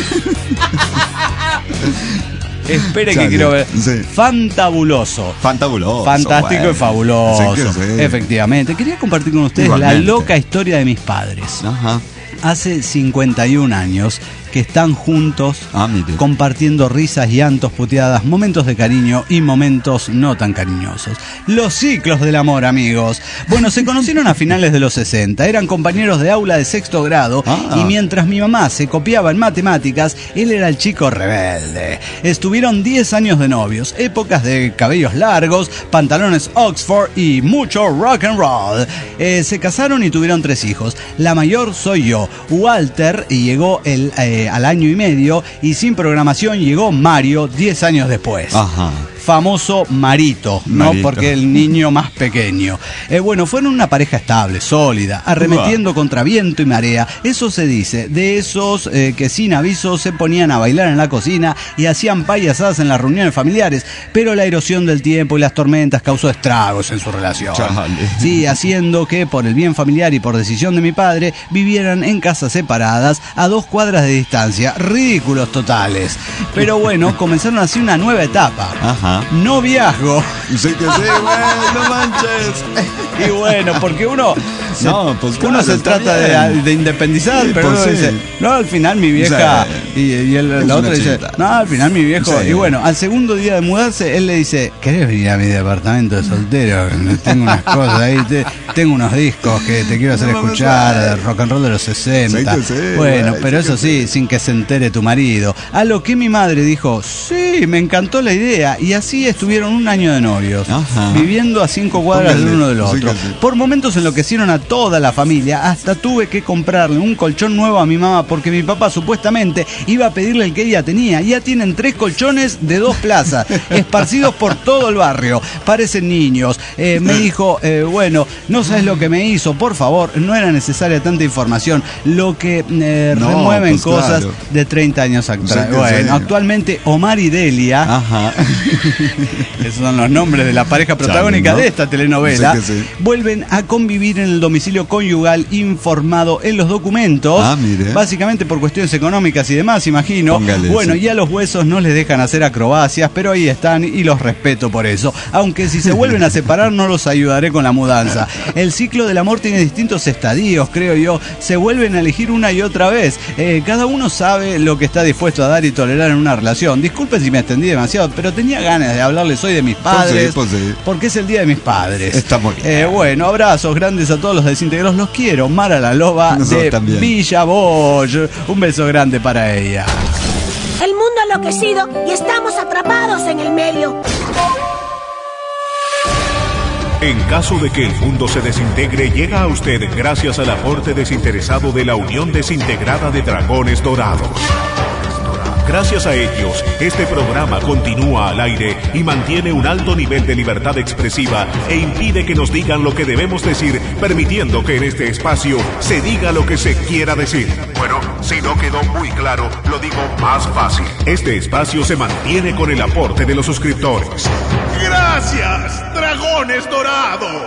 Espere que Chale, quiero ver. sí. Fantabuloso. Fantabuloso. Fantástico güey. y fabuloso. Sí que sí. Efectivamente. Quería compartir con ustedes Igualmente. la loca historia de mis padres. Ajá. Hace cincuenta y un años que están juntos, Ah, mire. compartiendo risas, llantos, puteadas, momentos de cariño y momentos no tan cariñosos. Los ciclos del amor, amigos. Bueno, se conocieron a finales de los sesenta, eran compañeros de aula de sexto grado Ah. y mientras mi mamá se copiaba en matemáticas, él era el chico rebelde. Estuvieron diez años de novios, épocas de cabellos largos, pantalones Oxford y mucho rock and roll. Eh, se casaron y tuvieron tres hijos. La mayor soy yo, Walter, y llegó el... eh, al año y medio, y sin programación llegó Mario diez años después. Ajá. Famoso Marito, ¿no? Marito. Porque el niño más pequeño. Eh, bueno, fueron una pareja estable, sólida, arremetiendo contra viento y marea. Eso se dice, de esos eh, que sin aviso se ponían a bailar en la cocina y hacían payasadas en las reuniones familiares, pero la erosión del tiempo y las tormentas causó estragos en su relación. Chale. Sí, haciendo que por el bien familiar y por decisión de mi padre vivieran en casas separadas a dos cuadras de distancia. Ridículos totales. Pero bueno, comenzaron así una nueva etapa. Ajá. Noviazgo. Sí que sí, güey, no manches. Y bueno, porque uno se, No, pues uno claro, se está trata bien. de, de independizar, pero Pues uno sí. dice, no, al final mi vieja, Sí. y, y el, Es la una otra dice, chita. no, al final mi viejo, Sí. y bueno, al segundo día de mudarse, él le dice, ¿querés venir a mi departamento de soltero? Tengo unas cosas ahí, te- tengo unos discos que te quiero hacer No, no, no, escuchar, no. de rock and roll de los sesenta. Sí que sí, Bueno, güey, pero sí eso que sí, sin que se entere tu marido. A lo que mi madre dijo, sí, me encantó la idea, y así así estuvieron un año de novios, Ajá. viviendo a cinco cuadras Póngale, del uno del sí otro. que sí. Por momentos enloquecieron a toda la familia, hasta tuve que comprarle un colchón nuevo a mi mamá porque mi papá supuestamente iba a pedirle el que ella tenía. Ya tienen tres colchones de dos plazas, esparcidos por todo el barrio. Parecen niños. Eh, me dijo, eh, bueno, no sabes lo que me hizo, por favor, no era necesaria tanta información. Lo que eh, No, remueven pues cosas claro. de treinta años atrás. Sí que Bueno, sí. actualmente Omar y Delia, Ajá. esos son los nombres de la pareja protagónica Chale, ¿no? de esta telenovela, Sí que sí. vuelven a convivir en el domicilio conyugal informado en los documentos, Ah, mire. básicamente por cuestiones económicas y demás, imagino. Póngale, bueno, sí. ya los huesos no les dejan hacer acrobacias, pero ahí están y los respeto por eso. Aunque si se vuelven a separar no los ayudaré con la mudanza. El ciclo del amor tiene distintos estadios, creo yo. Se vuelven a elegir una y otra vez. Eh, cada uno sabe lo que está dispuesto a dar y tolerar en una relación. Disculpen si me extendí demasiado, pero tenía ganas de hablarles hoy de mis padres, Pues sí, pues sí. porque es el día de mis padres. Está muy bien. Eh, bueno, abrazos grandes a todos los desintegrados. Los quiero. Mara la Loba Nosotros de también. Villa Bosch. Un beso grande para ella. El mundo ha enloquecido y estamos atrapados en el medio. En caso de que el mundo se desintegre, llega a usted gracias al aporte desinteresado de la Unión Desintegrada de Dragones Dorados. Gracias a ellos, este programa continúa al aire y mantiene un alto nivel de libertad expresiva e impide que nos digan lo que debemos decir, permitiendo que en este espacio se diga lo que se quiera decir. Bueno, si no quedó muy claro, lo digo más fácil. Este espacio se mantiene con el aporte de los suscriptores. ¡Gracias, Dragones Dorados!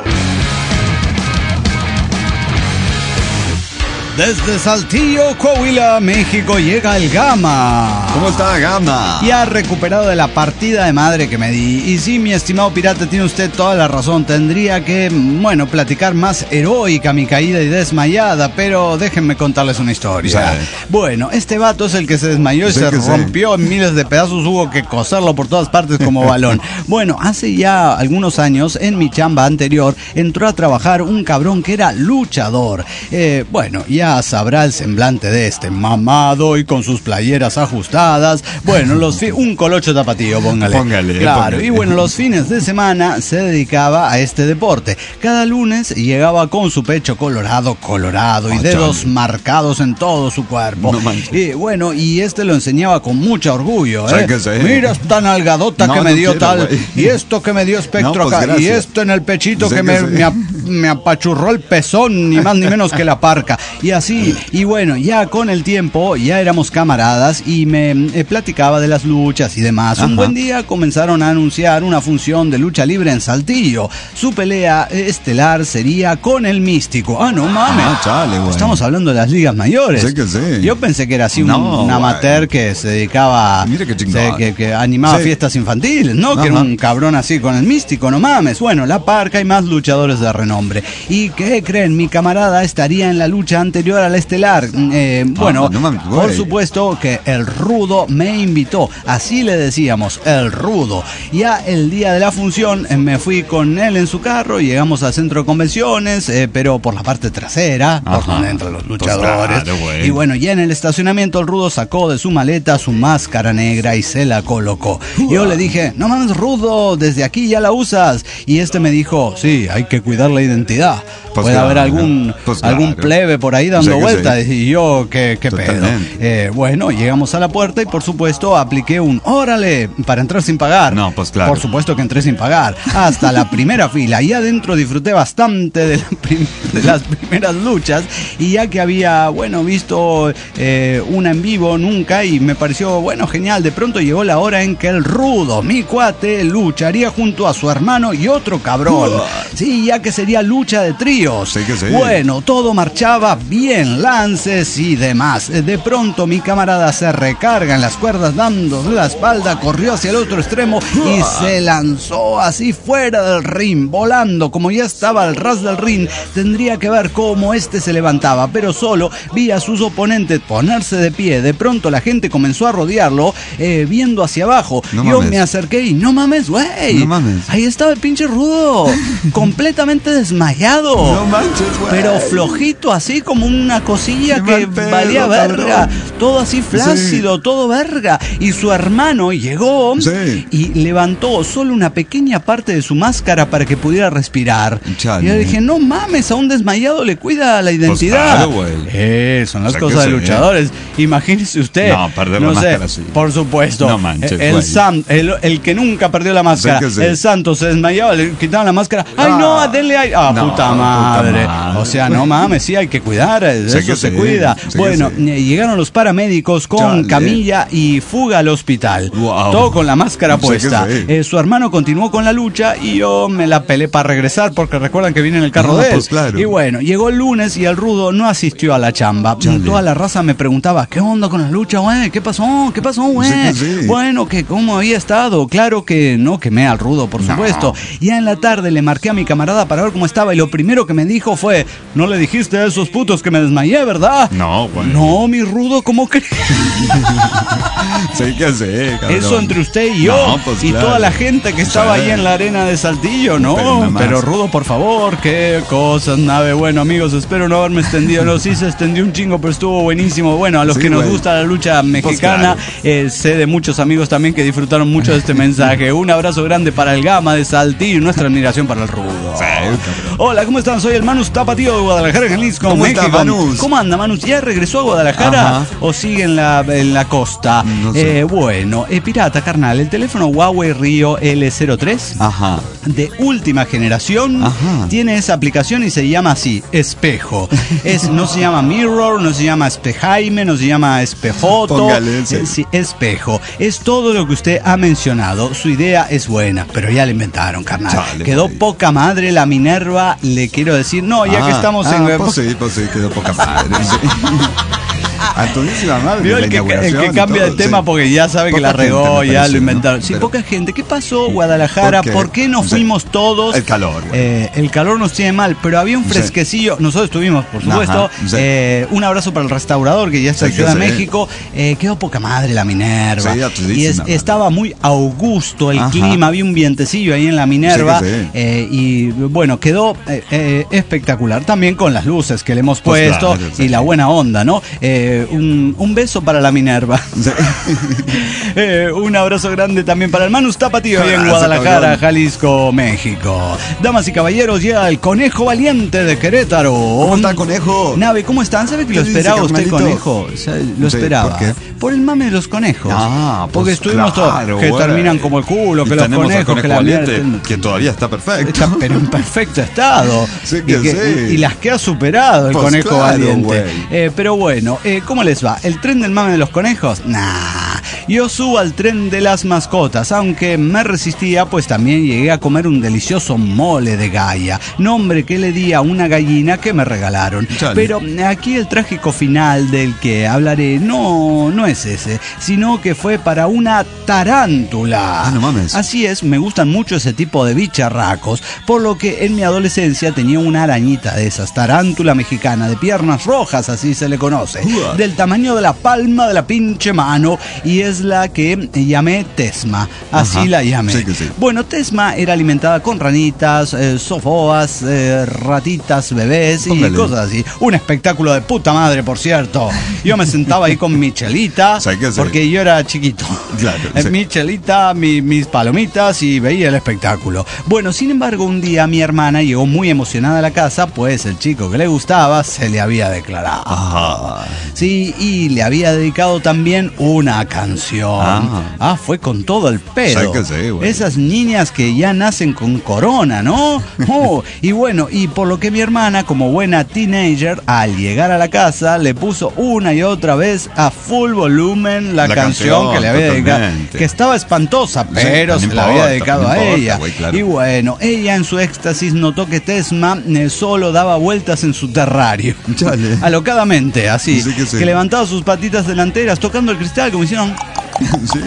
Desde Saltillo, Coahuila, México, llega el Gama. ¿Cómo está, Gama? Y ha recuperado de la partida de madre que me di. Y sí, mi estimado pirata, tiene usted toda la razón. Tendría que, bueno, platicar más heroica mi caída y desmayada, pero déjenme contarles una historia. Sí. Bueno, este vato es el que se desmayó y Sí se que sí. rompió en miles de pedazos. Hubo que coserlo por todas partes como balón. Bueno, hace ya algunos años, en mi chamba anterior, entró a trabajar un cabrón que era luchador. Eh, bueno, ya sabrá el semblante de este, mamado y con sus playeras ajustadas. Bueno, los fi- un colocho tapatío, póngale. Póngale, Claro, póngale. y bueno, los fines de semana se dedicaba a este deporte. Cada lunes llegaba con su pecho colorado, colorado y Oh, dedos chale. marcados en todo su cuerpo. No manches. Y bueno, y este lo enseñaba con mucho orgullo, Sí ¿eh? que sí. Mira esta nalgadota No, que me no dio quiero, tal, güey. y esto que me dio espectro No, pues, acá, y gracias. esto en el pechito Sí que, que me, sí. me, ap- me apachurró el pezón, ni más ni menos que la parca. Y así, y bueno, ya con el tiempo, ya éramos camaradas y me eh, platicaba de las luchas y demás. Un Ajá. buen día comenzaron a anunciar una función de lucha libre en Saltillo. Su pelea estelar sería con el Místico. Ah, no mames. Ah, chale, güey. Estamos hablando de las ligas mayores. Sí que sí. Yo pensé que era así un, No, un amateur güey. que se dedicaba, Mira qué chingón. se- que, que animaba Sí. fiestas infantiles, ¿no? Que era Ajá. un cabrón así con el Místico, no mames. Bueno, la Parca y más luchadores de renombre. ¿Y qué creen? Mi camarada estaría en la lucha anterior a la estelar. Eh, bueno, no mames, güey. por supuesto que el Rudo me invitó. Así le decíamos, el Rudo. Ya el día de la función eh, me fui con él en su carro, llegamos al centro de convenciones, eh, pero por la parte trasera, por Ajá. donde entran los Pues luchadores. claro, güey. Y bueno, ya en el estacionamiento el Rudo sacó de su maleta su máscara negra y se la colocó. Yo le dije, no mames, Rudo, desde aquí ya la usas. Y este me dijo, sí, hay que cuidar la identidad. Pues Puede claro, haber algún, pues algún claro. plebe por ahí dando Sí que vueltas. sí. Y yo, qué, qué pedo. Totalmente. Eh, bueno, llegamos a la puerta y por supuesto apliqué un órale para entrar sin pagar. No, pues claro. Por supuesto que entré sin pagar. Hasta la primera fila. Y adentro disfruté bastante de, la prim- de las primeras luchas. Y ya que había, bueno, visto eh, una en vivo nunca y me pareció, bueno, genial. De pronto llegó la hora en que el Rudo, mi cuate, lucharía junto a su hermano y otro cabrón. Sí, ya que sería lucha de tríos. Sí que sí. Bueno, todo marchaba bien, lances y demás. De pronto mi camarada se recarga en las cuerdas dando la espalda, corrió hacia el otro extremo y se lanzó así fuera del ring, volando. Como ya estaba al ras del ring, tendría que ver cómo este se levantaba, pero solo vi a sus oponentes ponerse de pie. De pronto la gente comenzó a rodearlo, eh, viendo hacia abajo. No Yo mames. me acerqué y no mames, güey. No mames. Ahí estaba el pinche Rudo, completamente desmayado. No manches, güey. Pero flojito, así como una cosilla Qué que mal pedo, valía verga. cabrón. Todo así flácido, Sí. todo verga. Y su hermano llegó Sí. y levantó solo una pequeña parte de su máscara para que pudiera respirar. Chale. Y yo dije, no mames, a un desmayado le cuida la identidad. claro, güey. Eh, son las O sea, cosas que de sí. luchadores. Imagínese usted. No, perder la sé, máscara, sí. Por supuesto. No manches, el, güey. Sam, el, el que nunca perdió la máscara. que sí. El santo se desmayaba, le quitaban la máscara. Ay, Ah. no, denle aire. Ah, No, puta puta madre. madre. O sea, no mames, sí, hay que cuidar. De Sé eso que se sí, cuida. sé que Bueno, sí. eh, llegaron los paramédicos con Chale. camilla y fuga al hospital. Wow. Todo con la máscara Sé que puesta. sí. Eh, su hermano continuó con la lucha y yo me la pelé para regresar porque recuerdan que viene en el carro Ah, de él. pues claro. Y bueno, llegó el lunes y el rudo no asistió a la chamba. Chale. Toda la raza me preguntaba, ¿qué onda con la lucha, güey? ¿Qué pasó? ¿Qué pasó, güey? Sé que sí. Bueno, que cómo había estado. Claro que no quemé al rudo, por No. supuesto. Ya en la tarde le marqué a mi camarada para ver cómo estaba y lo primero que me dijo fue, no le dijiste a esos putos que me desmayé, ¿verdad? No, güey. No, mi rudo, ¿cómo crees? Sí que sí, cabrón. Eso entre usted y yo No, pues y claro. toda la gente que estaba Sí. ahí en la arena de Saltillo, ¿no? Pero nada más. Pero rudo, por favor, qué cosas, nave. Bueno, amigos, espero no haberme extendido. No, sí se extendió un chingo, pero estuvo buenísimo. Bueno, a los Sí, que nos güey. gusta la lucha mexicana, claro. eh, sé de muchos amigos también que disfrutaron mucho de este mensaje. Un abrazo grande para el Gama de Saltillo y nuestra admiración para el rudo. cabrón. Hola, ¿cómo están? Soy el Manus Tapatío de Guadalajara, Jalisco, ¿Cómo está, México. Manus? ¿Cómo anda, Manus? ¿Ya regresó a Guadalajara Ajá. o sigue en la, en la costa? No sé. Eh, bueno, eh, pirata, carnal, el teléfono Huawei Río L cero tres Ajá. de última generación Ajá. tiene esa aplicación y se llama así, espejo. Es, no se llama mirror, no se llama espejaime, no se llama espejoto. Póngale ese. Eh, sí, espejo. Es todo lo que usted ha mencionado. Su idea es buena, pero ya la inventaron, carnal. Chale, Quedó güey. poca madre la Minerva, le quiero decir. No, ya que Ah, estamos ah, en... Pues sí, pues sí, quedó poca madre. Sí. Antonísima madre. Vio la el que, el inauguración que y cambia todo, de tema sí. porque ya sabe que Poca la regó, gente, me ya parece, lo inventaron. ¿no? Sí, Pero- poca gente. ¿Qué pasó, Guadalajara? ¿Por ¿Por qué? qué, no Sí. fuimos todos? El calor, güey. Eh, el calor nos tiene mal, pero había un Sí. fresquecillo. Nosotros estuvimos, por supuesto. Ajá, sí. Eh, un abrazo para el restaurador que ya está Sí, en Ciudad que de sí. México. Eh, quedó poca madre la Minerva. Sí, a todísima y es- madre. estaba muy augusto el Ajá. clima. Había un vientecillo ahí en la Minerva. Sí, que sí. eh, y bueno, quedó eh, eh, espectacular. También con las luces que le hemos Pues puesto claro, sí. y la buena onda, ¿no? Eh, un, un beso para la Minerva. Sí. Eh, un abrazo grande también para el Manus Tapatío ahí en Abrazo, Guadalajara, cabrón. Jalisco, México. Damas y caballeros, llega el Conejo Valiente de Querétaro. ¿Cómo está, Conejo? Nave, ¿cómo están? ¿Sabe que ¿Qué lo dice, esperaba usted, carnalito? Conejo? O sea, lo Sí, esperaba. ¿por qué? Por el mame de los conejos. Ah, Porque pues estuvimos claro, todos que güey. terminan como el culo, Y que los tenemos al conejos, Conejo que la Valiente, mierda. que todavía está perfecto. Está, pero en perfecto estado. Sí y, que sí. y las que ha superado el Pues conejo claro, valiente. güey. Eh, pero bueno, eh, ¿cómo les va? ¿El tren del mame de los conejos? Nah. Yo subo al tren de las mascotas, aunque me resistía, pues también llegué a comer un delicioso mole de Gaia, nombre que le di a una gallina que me regalaron. Chale. Pero aquí el trágico final del que hablaré no, no es ese, sino que fue para una tarántula. Ah, no mames. Así es, me gustan mucho ese tipo de bicharracos, por lo que en mi adolescencia tenía una arañita de esas, tarántula mexicana, de piernas rojas, así se le conoce, Uah. del tamaño de la palma de la pinche mano, y es la que llamé Tesma, así Ajá, la llamé. sí que sí. Bueno, Tesma era alimentada con ranitas, eh, sofoas, eh, ratitas, bebés y Póngale. cosas así. Un espectáculo de puta madre, por cierto. Yo me sentaba ahí con mi chelita, Sí que sí. porque yo era chiquito. Claro, Eh, sí. Mi chelita, mi- mis palomitas y veía el espectáculo. Bueno, sin embargo, un día mi hermana llegó muy emocionada a la casa, pues el chico que le gustaba se le había declarado. Ajá. Sí, y le había dedicado también una canción. Ah. Ah, fue con todo el pedo. Sí que sí, güey. Esas niñas que ya nacen con corona, ¿no? Oh, y bueno, y por lo que mi hermana, como buena teenager, al llegar a la casa, le puso una y otra vez a full volumen la, La canción, canción, que le había dedicado. totalmente. Que estaba espantosa, pero no se la importa, había dedicado no a importa, ella. güey, claro. Y bueno, ella en su éxtasis notó que Tesma eh, solo daba vueltas en su terrario. Chale. Alocadamente, así. Sí que sí. que levantaba sus patitas delanteras tocando el cristal como hicieron. Sí.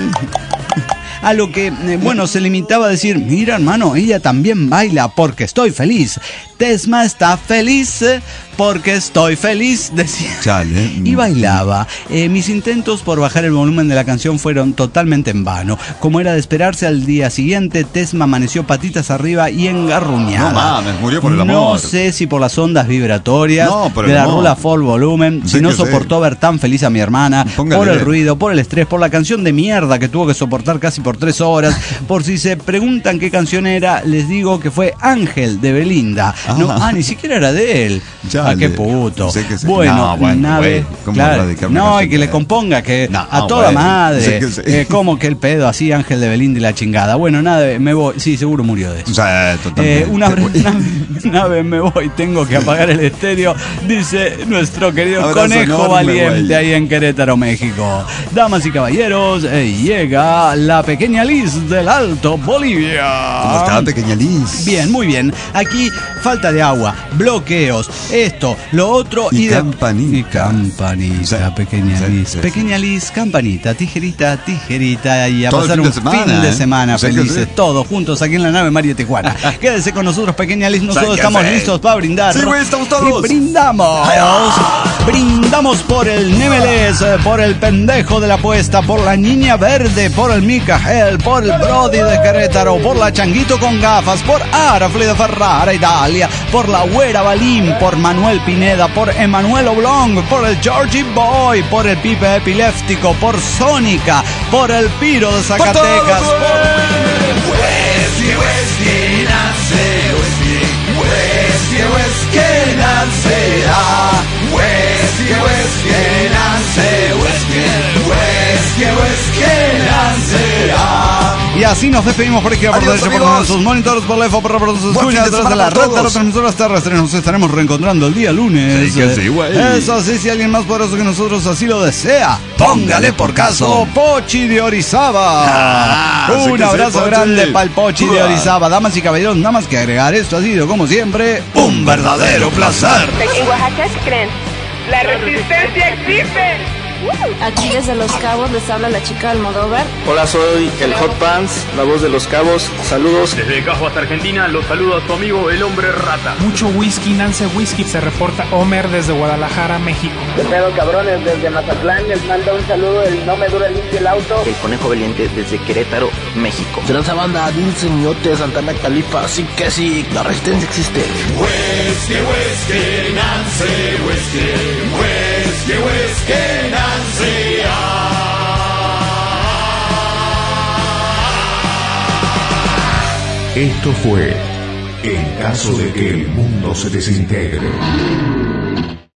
A lo que, eh, bueno, se limitaba a decir, mira hermano, ella también baila porque estoy feliz. Tesma está feliz eh, porque estoy feliz, decía. Chale. Y bailaba. Eh, mis intentos por bajar el volumen de la canción fueron totalmente en vano. Como era de esperarse, al día siguiente Tesma amaneció patitas arriba y engarruñada. No mames, murió por el amor. No sé si por las ondas vibratorias No, por de el la amor. rula full volumen, Sí si no que soportó sí. ver tan feliz a mi hermana, Póngale. por el ruido, por el estrés, por la canción de mierda que tuvo que soportar casi por tres horas. Por si se preguntan qué canción era, les digo que fue Ángel de Belinda. No, Ah. ah, ni siquiera era de él. Chale. Ah, qué puto. Sé que sí. Bueno, No, bueno, nave, güey, ¿cómo claro. radicar una No, canción y que le de- componga que No, a toda güey. madre. Sé que sí. Eh, como que el pedo así, Ángel de Belinda y la chingada. Bueno, nada, me voy. Sí, seguro murió de eso. O sea, totalmente. Eh, una, vez, una, vez- una vez me voy, tengo que apagar el estéreo, dice nuestro querido Abrazo conejo enorme, valiente güey. ahí en Querétaro, México. Damas y caballeros, eh, llega la pequeña Liz del Alto Bolivia. ¿Cómo está, pequeña Liz? Bien, muy bien. Aquí falta de agua, bloqueos, esto, lo otro Y y, de- campanita. y campanita, Sí, pequeña sí, Liz. sí, sí. Pequeña Liz, campanita, tijerita, tijerita y a Todo el pasar fin de un semana, fin de ¿eh? semana Sí que felices, sí. todos juntos aquí en la nave María Tijuana. Quédese con nosotros, pequeña Liz, nosotros que estamos sí. listos para brindar. Sí, güey, estamos todos. Y brindamos. Brindamos por el Nemeles, eh, por el pendejo de la apuesta, por la niña verde, por el Micael, por el Brody de Querétaro, por la Changuito con gafas, por Arafle de Ferrara, Italia, por la Güera Balín, por Manuel Pineda, por Emanuel Oblong, por el Georgie Boy, por el Pipe Epiléptico, por Sónica, por el Piro de Zacatecas. Y así nos despedimos por aquí, por Adiós, derecho, por amigos. sus monitores, por lejos, por por sus Buen fin escuchas, de detrás de semana la para red de todos. las transmisoras terrestres. Nos estaremos reencontrando el día lunes. Sí que sí, güey. Eso sí, si alguien más poderoso que nosotros así lo desea, póngale por caso Pochi de Orizaba. Ah, sí Un que sí, abrazo Pochi. grande para el Pochi de Uah. Orizaba. Damas y caballeros, nada más que agregar, esto ha sido, como siempre, un verdadero placer. En Oaxaca, ¿qué creen? ¡La resistencia existe! Aquí desde Los Cabos les habla la chica Almodóvar. Hola, soy el Hot Pants, la voz de Los Cabos. Saludos. Desde Cajo hasta Argentina, los saludo a su amigo el Hombre Rata. Mucho whisky, Nance Whisky. Se reporta Homer desde Guadalajara, México. ¿Qué pedo, cabrones? Desde Mazatlán les manda un saludo el No Me Dura Limpio el Auto. El Conejo Valiente desde Querétaro, México. Transa banda, Dulce Ñote, Santana Califa, así que sí, la resistencia existe. Whisky, whisky, Nancy, whisky, whisky, whisky, Nancy. Esto fue En caso de que el mundo se desintegre.